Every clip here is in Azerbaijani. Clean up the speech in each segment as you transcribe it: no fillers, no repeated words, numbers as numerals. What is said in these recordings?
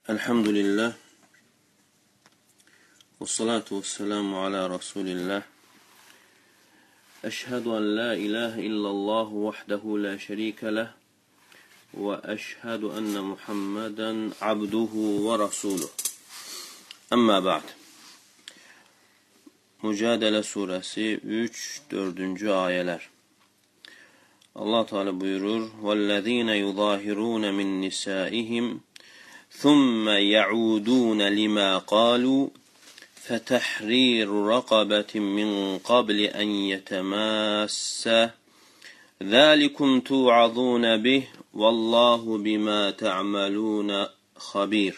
Elhamdülillah. Və salatu və selamu alə Rasulillah. Əşhədu ən la ilahə illallah vəhdəhu la şərikə ləh və əşhədu ənə Muhammədən abduhu və rasuluh. Əmmə ba'd. Mücadələ surəsi 3-4-cü ayələr. Allah Teala buyurur: "Vellezîne yuzâhirûne min nisâihim ثُمَّ يَعُودُونَ لِمَا قَالُوا فَتَحْرِيرُ رَقَبَةٍ مِّن قَبْلِ أَنْ يَتَمَاسَّا ذَلِكُمْ تُوعَظُونَ بِهِ وَاللّٰهُ بِمَا تَعْمَلُونَ خَبِيرٌ."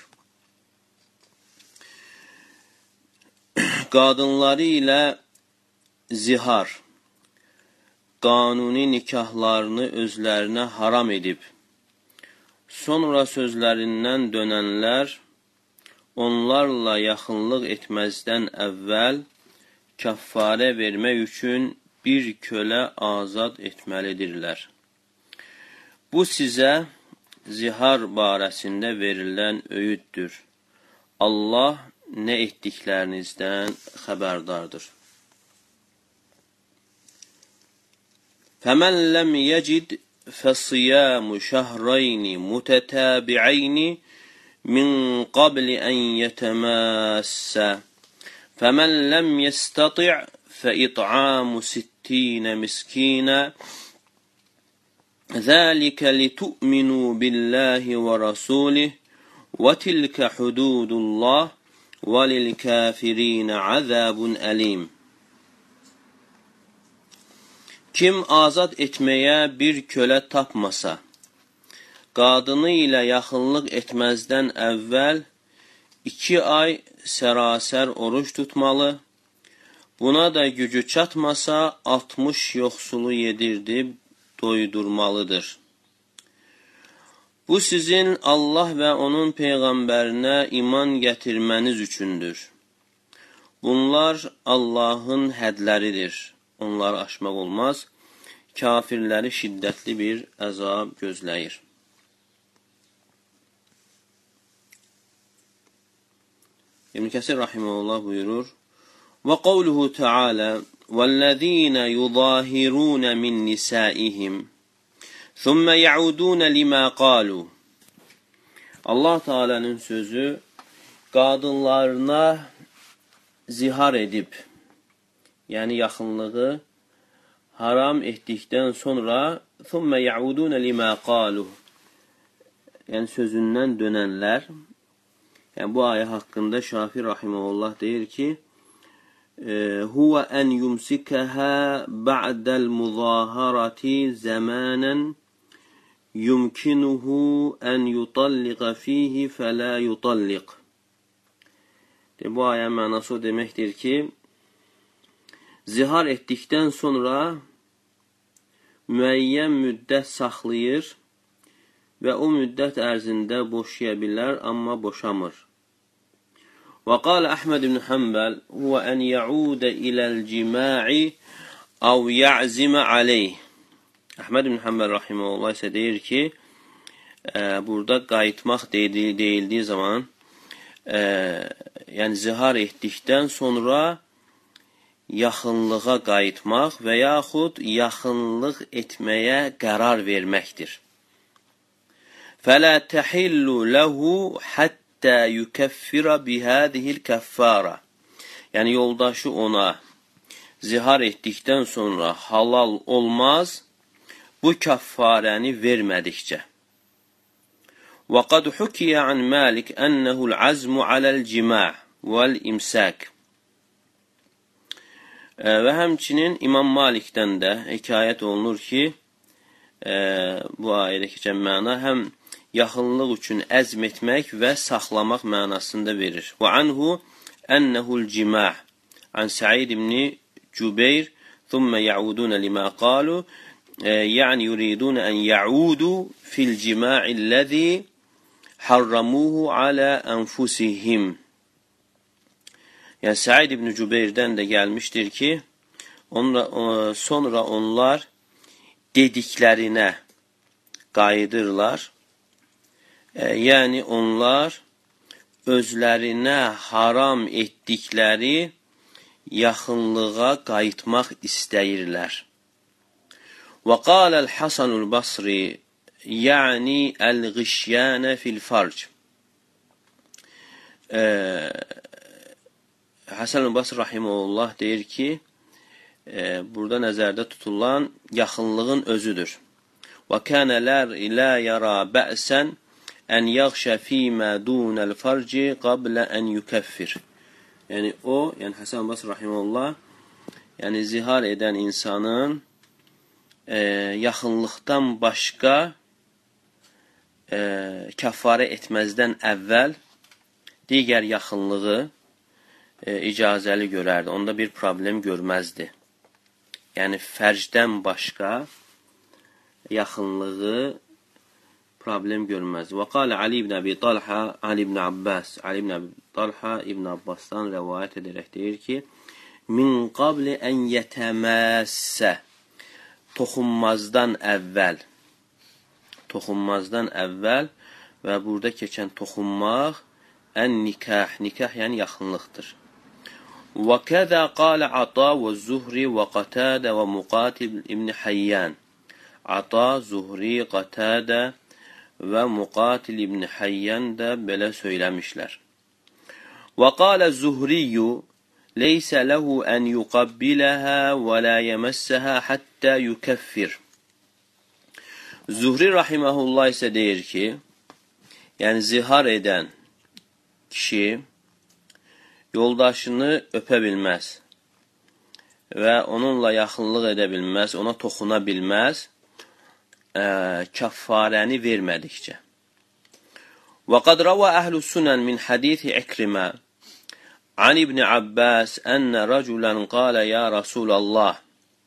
Qadınları ilə zihar, qanuni nikahlarını özlərinə haram edib, sonra sözlərindən dönənlər, onlarla yaxınlıq etməzdən əvvəl kəffarə vermək üçün bir kölə azad etməlidirlər. Bu sizə zihar barəsində verilən öyüddür. Allah nə etdiklərinizdən xəbərdardır. فَمَنْ لَمْ يَجِدْ فَصِيَامُ شَهْرَيْنِ مُتَتَابِعَيْنِ مِنْ قَبْلِ أَنْ يَتَمَاسَّا فَمَنْ لَمْ يَسْتَطِعْ فَإِطْعَامُ 60 مِسْكِينًا ذَلِكَ لِتُؤْمِنُوا بِاللَّهِ وَرَسُولِهِ وَتِلْكَ حُدُودُ اللّٰهِ وَلِلْكَافِرِينَ عَذَابٌ أَلِيمٌ. Kim azad etməyə bir kölə tapmasa, qadını ilə yaxınlıq etməzdən əvvəl 2 ay sərasər oruç tutmalı, buna da gücü çatmasa 60 yoxsulu yedirdib doydurmalıdır. Bu sizin Allah və onun Peyğəmbərinə iman gətirməniz üçündür. Bunlar Allahın hədləridir. Onları aşmaq olmaz. Kafirləri şiddətli bir əzab gözləyir. İbn Kəsir rahimehullah buyurur: "Və qavluhu Teala: "Vellezîne yuzâhirûne min nisâihim thumme yaudûne limâ qâlû." Allah Teala'nın sözü qadınlarına zihar edib, yəni yaxınlığı haram etdikdən sonra ثُمَّ يَعُودُونَ لِمَا قَالُوا, yəni sözündən dönənlər, yəni bu ayə haqqında Şafi rahimehullah deyir ki, هُوَ أَنْ يُمْسِكَهَا بَعْدَ الْمُظَاهَرَةِ زَمَانًا يُمْكِنُهُ أَنْ يُطَلِّقَ فِيهِ فَلَا يُطَلِّقُ. Bu ayə mənası o deməkdir ki, zihar etdikdən sonra müəyyən müddət saxlayır və o müddət ərzində boşaya bilər, amma boşamır. Və qal Əhməd ibn Hanbəl: "Huwa an yauda ilal cima'i aw ya'zima alayh." Əhməd ibn Hanbəl rahimehullah isə deyir ki, burada qayıtmaq deyildiyi zaman, yəni zihar etdikdən sonra yaxınlığa qayıtmaq və yaxud yaxınlıq etməyə qərar verməkdir. فَلَا تَحِلُّ لَهُ حَتَّى يُكَفِّرَ بِهَذِهِ الْكَفَّارَةِ. Yəni yoldaşı ona zihar etdikdən sonra halal olmaz, bu kəffarəni vermədikcə. وَقَدْ حُكِيَ عَنْ مَالِكَ أَنَّهُ الْعَزْمُ عَلَى الْجِمَاعِ وَالْإِمْسَاكِ. Və həmçinin İmam Malikdən də hekayət olunur ki, bu ayədə keçən məna həm yaxınlıq üçün əzm etmək və saxlamaq mənasında verir. Və anhu ennehul cima' an Sa'id ibn Cübeyr thumma ya'udun lima qalu, yani yuridun an ya'udu fil cima'illezî harramuhu ala anfusihim. Yəni Sa'id ibn Cübeyrdən də gəlmişdir ki, sonra onlar dediklərinə qayıdırlar. Yəni onlar özlərinə haram etdikləri yaxınlığa qayıtmaq istəyirlər. Və qaləl Hasanul Basri yəni əl-ğişyanə fil-farc. Hasan-ül Basri rahimehullah deyir ki, burada nəzərdə tutulan yaxınlığın özüdür. Və kənə la yara bə'sən ən yaxşə fīmə dunəl farci qablə ən yukəffir. Yəni o, yəni Hasan-ül Basri rahimehullah, yəni zihar edən insanın yaxınlıqdan başqa kəffarə etməzdən əvvəl digər yaxınlığı icazəli görərdi. Onda bir problem görməzdi. Yəni fərcdən başqa yaxınlığı problem görməzdi. Və qalə Ali ibn Abi Talha, Ali ibn Abbas, Ali ibn Abi Talha ibn Abbasdan rəvayət edərək deyir ki, min qabli ən yətəməssə, toxunmazdan əvvəl və burada keçən toxunmaq ən nikah, nikah yəni yaxınlıqdır. Və kəzə qalə Ata və Zuhri və Qatadə və Muqatil ibn Hayyan. Ata, Zuhri, Qatadə və Muqatil ibn Hayyan da belə söyləmişlər. Və qalə Zuhriyyu leysə ləhu ən yuqabbiləhə və lə yəməssəhə həttə yukəffir. Zuhri rahiməhullah isə deyir ki, yəni zihar edən kişi yoldaşını öpə bilməz və onunla yaxınlıq edə bilməz, ona toxuna bilməz, kəffarəni vermədikcə. Və qad rəvə əhl-i sunən min hadithi İkrimə an İbn Abbas ənə rəculən qalə ya Rasulallah.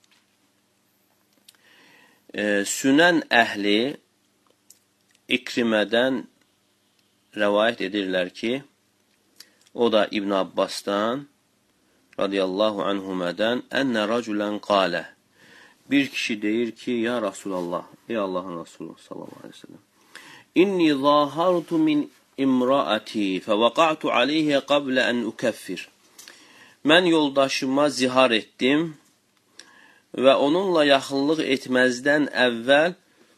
Sünən əhli İkrimədən rəvayət edirlər ki, o da İbn Abbasdan radiyallahu anhumədən ənə rəculən qalə. Bir kişi deyir ki, ya Rasulallah, ey Allahın Rasulü sallallahu aleyhi ve sellem, İnni zahartu min imraati fəvəqa'tu aleyhə qablə ən ukəffir. Mən yoldaşıma zihar etdim və onunla yaxınlıq etməzdən əvvəl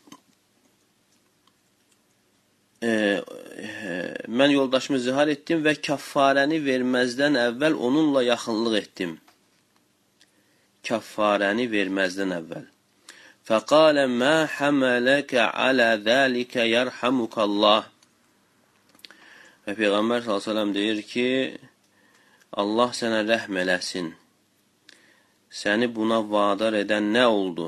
mən yoldaşımı zihar etdim və kəffarəni verməzdən əvvəl onunla yaxınlıq etdim. Kəffarəni verməzdən əvvəl. Fəqalə mə həmələkə alə zəlikə yərhamukallah. Və Peyğəmbər s.ə.v deyir ki, Allah sənə rəhm eləsin. Səni buna vadar edən nə oldu?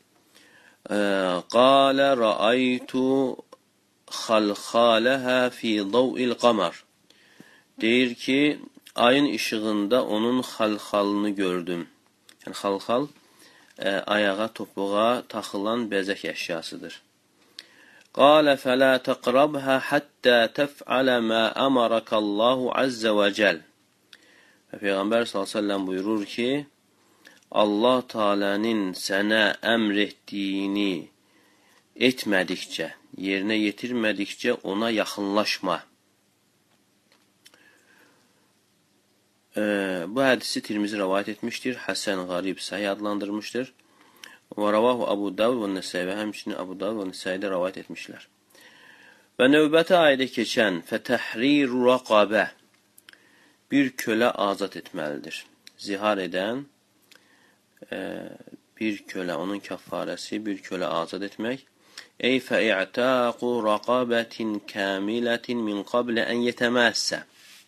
Qalə rəaytu xalxaləhə fi dav'il qamar. Deyir ki, ayın işığında onun xalxalını gördüm. Yəni, xalxal ayağa, topuğa taxılan bəzək əşyasıdır. Qalə fələ təqrabhə həttə təf'alə mə əmərəkəllahu əzzə və cəl. Və Peyğəmbər s.ə.v buyurur ki, Allah Teala'nın sənə əmr etdiyini etmədikcə, yerinə yetirmədikcə ona yaxınlaşma. Bu hədisi Tirmizi rəvayət etmişdir. Həsən Qarib Səhih adlandırmışdır. Və rəvahu Abu Davud və Nəsai və həmçinin Abu Davud və Nəsai də rəvayət etmişlər. Və növbəti ayədə keçən fətəhriru rəqabə, bir kölə azad etməlidir. Zihar edən bir kölə, onun kəffarəsi bir kölə azad etmək. Ey fə'i'taqu rəqabətin kamilətin min qablə ən yetəməssə.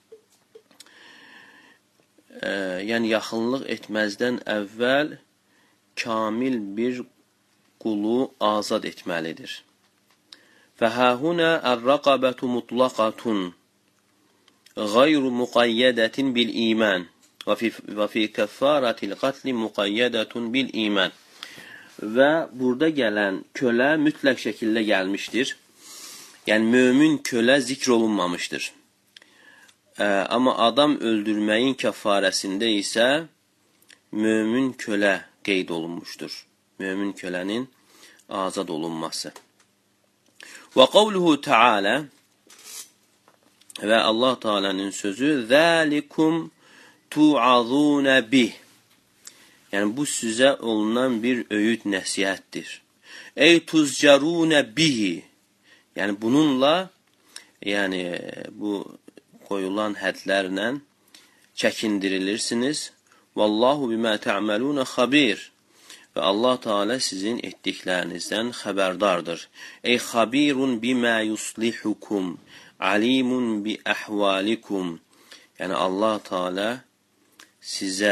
Yəni, yaxınlıq etməzdən əvvəl kamil bir qulu azad etməlidir. Fəhəhunə ər-rəqabətu mutlaqatun qeyru muqayyədətin bil iman və fi kəffaratil qatli muqayyədətun bil iman. Və burada gələn kölə mütləq şəkildə gəlmişdir. Yəni, mömin kölə zikr olunmamışdır. Amma adam öldürməyin kəffarəsində isə mömin kölə qeyd olunmuşdur. Mömin kölənin azad olunması. Və qavluhu Teala, Və Allah Teala'nın sözü zəlikum tu'azuna bih. Yəni bu sizə olunan bir öyüd nəsihətdir. Ey tuzcaruna bihi. Yəni bununla, yəni bu qoyulan hədlərlə çəkindirilirsiniz. Vallahu bima ta'maluna xabir. Və Allah Teala sizin etdiklərinizdən xəbərdardır. Ey xabirun bima yuslihukum, alimun bi ahvalikum. Yəni Allah Teala sizə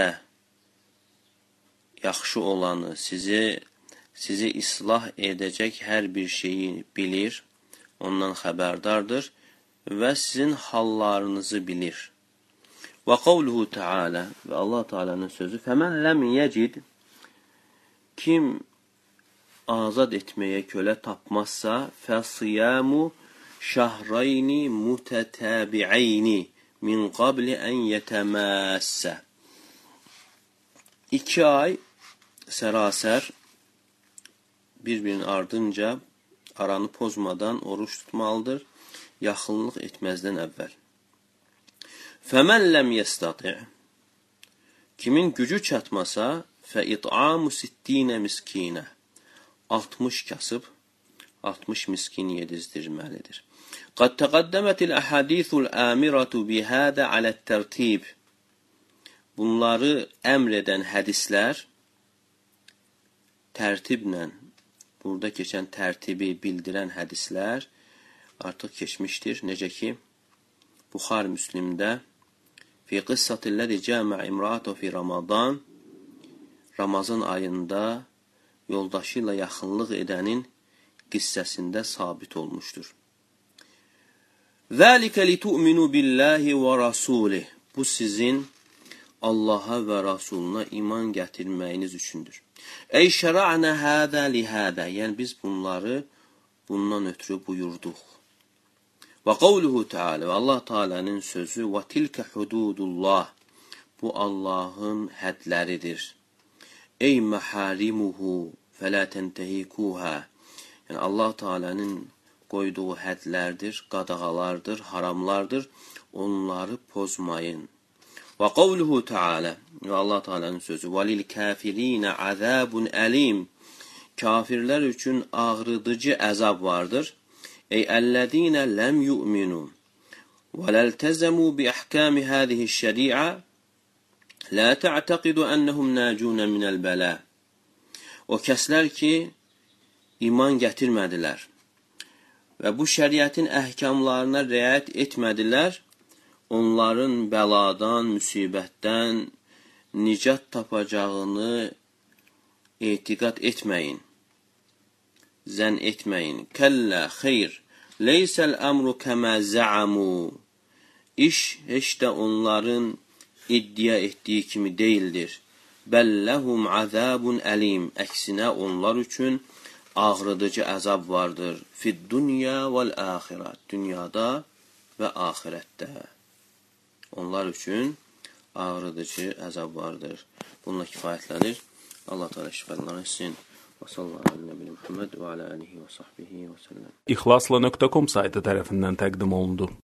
yaxşı olanı, sizi islah edəcək hər bir şeyi bilir, ondan xəbərdardır və sizin hallarınızı bilir. Və qavluhu Teala, və Allah Teala'nın sözü, fəmən ləm yəcid, kim azad etməyə kölə tapmazsa, fəsiyamu şəhrayni mutətəbi'ayni min qabli ən yətəməssə. 2 ay sərasər bir-birinin ardınca aranı pozmadan oruç tutmalıdır, yaxınlıq etməzdən əvvəl. Fəmən ləm yəstati' kimin gücü çatmasa, fəit'amu 60 miskinə 60 kasıb, 60 miskin yedizdirməlidir. Qad təqaddəmətil əhədithul əmiratu bihədə alət tərtib. Bunları əmr edən hədislər tərtiblə, burada keçən tərtibi bildirən hədislər artıq keçmişdir. Necə ki, Buxari Müslimdə fi qıssatilləzi cəmə imra'atu fi Ramazan, Ramazan ayında yoldaşı ilə yaxınlıq edənin qissəsində sabit olmuşdur. Zəlikə litu'minu billahi və rasulih. Bu sizin Allaha və Rasuluna iman gətirməyiniz üçündür. Ey şəra'nə hədə lihədə. Yəni biz bunları bundan ötürü buyurduq. Və qavluhu Teala, və Allah Teala'nın sözü, və tilkə hududullah. Bu Allahın hədləridir. Ey məharimuhu fələ təntəhikuhə. Yəni Allah Teala'nın qoyduğu hədlərdir, qadağalardır, haramlardır. Onları pozmayın. Və qavluhu Teala, və Allah Teala'nın sözü, və lil kafirinə əzabun əlim. Kafirlər üçün ağrıdıcı əzab vardır. Ey əlləzinə ləm yu'minu və ləltəzəmu bi əhkəmi həzihi şəri'a lə tə'təqidu ənəhum nəcunə minəl bələ. O kəslər ki, iman gətirmədilər və bu şəriətin əhkamlarına riayət etmədilər, onların bəladan, müsibətdən nicat tapacağını etiqad etməyin, zənn etməyin. Kəllə, xeyr, leysəl əmru kəmə zəamu. İş heç də onların iddia etdiyi kimi deyildir. Bəlləhum əzabun əlim. Əksinə onlar üçün ağrıdıcı əzab vardır. Fid-dünya vəl-əxirə. Dünyada və axirətdə. Onlar üçün ağrıdıcı əzab vardır. Bununla kifayətlənir. Allah Teala şifalar etsin. Və sallallahu aleyhi və Muhammed və alə alihi və sahbihi və səlləm. İxlasla.com saytı tərəfindən təqdim olundu.